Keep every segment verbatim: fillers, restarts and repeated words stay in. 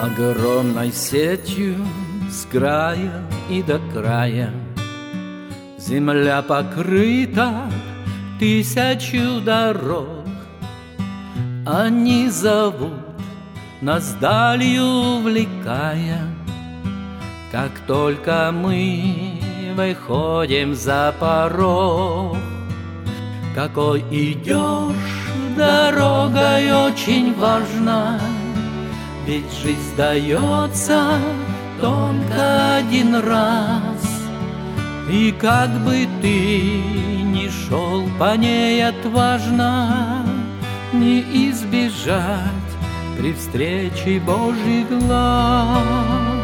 Огромной сетью с края и до края земля покрыта тысячу дорог. Они зовут нас далью, увлекая. Как только мы выходим за порог, какой идешь дорогой, очень важна. Ведь жизнь дается только один раз. И как бы ты ни шел по ней отважно, не избежать при встрече Божий глаз.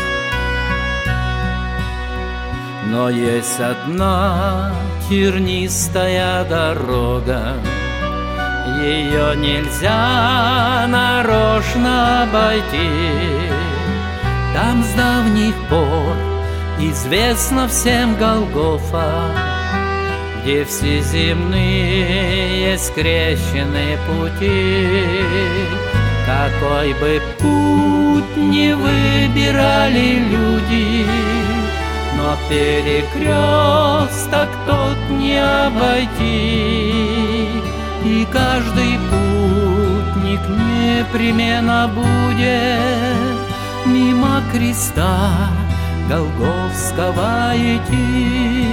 Но есть одна тернистая дорога, ее нельзя нарочно обойти. Там с давних пор известна всем Голгофа, где все земные скрещены пути. Какой бы путь ни выбирали люди, но перекресток тот не обойти. И каждый путник непременно будет мимо креста Голгофского идти.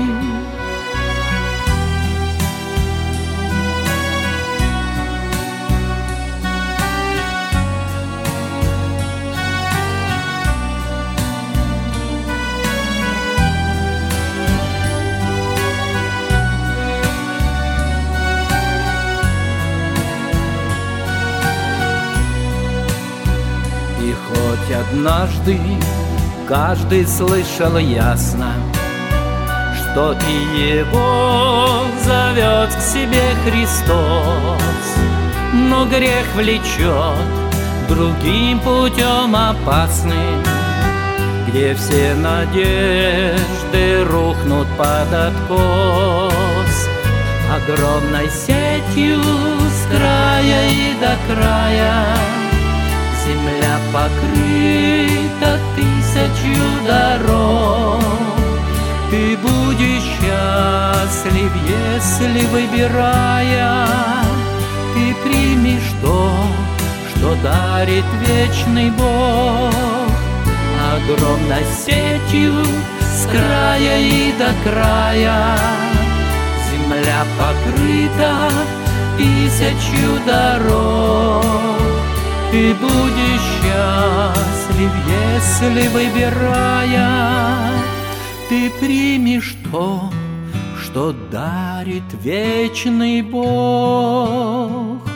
И хоть однажды каждый слышал ясно, что и его зовет к себе Христос, но грех влечет другим путем опасным, где все надежды рухнут под откос. Огромной сетью с края и до края земля покрыта тысячью дорог. Ты будешь счастлив, если, выбирая, ты примешь то, что дарит вечный Бог. Огромной сетью с края и до края земля покрыта тысячью дорог. Ты будешь счастлив, если, выбирая, ты примешь то, что дарит вечный Бог.